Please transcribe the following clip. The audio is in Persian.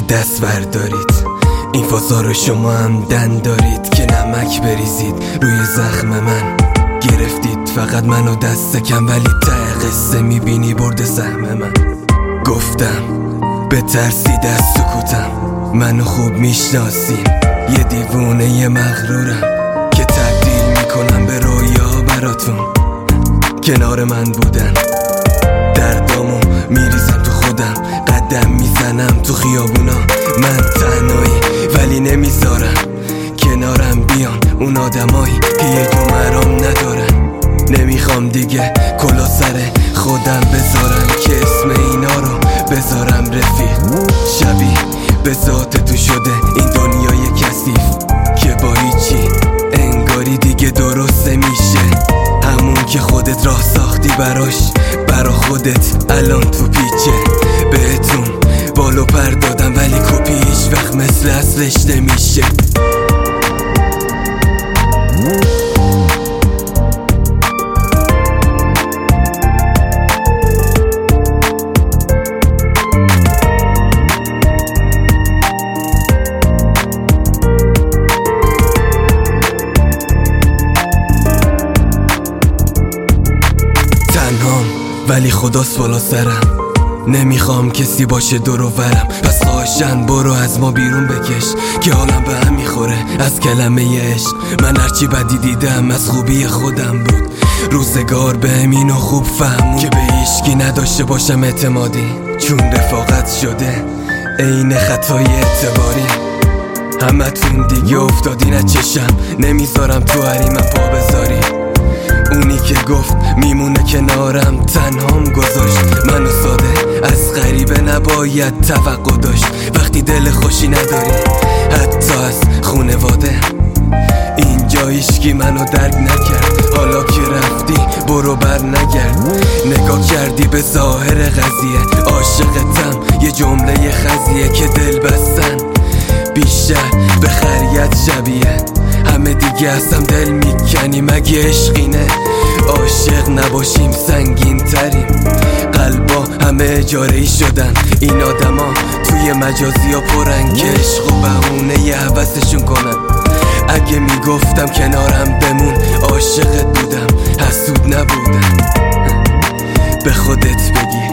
دست بردارید. این فازا رو شما هم دن دارید که نمک بریزید روی زخم من. گرفتید فقط منو دست کم، ولی ته قصه میبینی برد سهم من. گفتم بترسید از سکوتم، منو خوب میشناسین. یه دیوونه مغرورم که تبدیل میکنم به رویا براتون. کنار من بودن دردامو میریزم تو خودم، قدم میزنم تو خیابونا. من تنهایی ولی نمیذارم کنارم بیان اون آدمایی که یه جمعرام ندارن. نمیخوام دیگه کلا سر خودم بذارم که اسم اینا رو بذارم رفیق. شبیه به ذات تو شده این دنیای کثیف که با هیچی انگاری دیگه درست میشه. همون که خودت راه ساختی براش، برا خودت الان تو پیچه. بهتون بالو پر دادم ولی کپی هیچ وقت مثل اصلش نمیشه. تنهام ولی خداست بالا سرم، نمیخوام کسی باشه دور و برم. پس خواهشن برو از ما بیرون بکش که حالم به هم میخوره از کلمه عشق. من هرچی بدی دیدم از خوبی خودم بود. روزگار بهم اینو خوب فهمون که به هیچکی نداشته باشم اعتمادی، چون رفاقت شده عین خطای اعتباری. همتون دیگه افتادین از چشم، نمیذارم تو حریمم پا بذاری. اونی که گفت میمونه کنارم تنهام گذاشت منو ساده. از غریبه نباید توقع داشت وقتی دل خوشی نداری، حتی از خونواده. اینجا هیچکی منو درک نکرد، حالا که رفتی برو بر نگرد. نگاه کردی به ظاهر قضیه، عاشقتم یه جمله خزیه که دل بستن بیشتر به خریت شبیه. همه دیگه هستم دل میکنی مگه عشقینه؟ عاشق نباشیم سنگین تریم. قلبا همه اجاره ای شدن، این آدما توی مجازی ها پرن که عشق و بهونه یه حوثشون کنن. اگه میگفتم کنارم بمون عاشقت بودم، حسود نبودم. به خودت بگی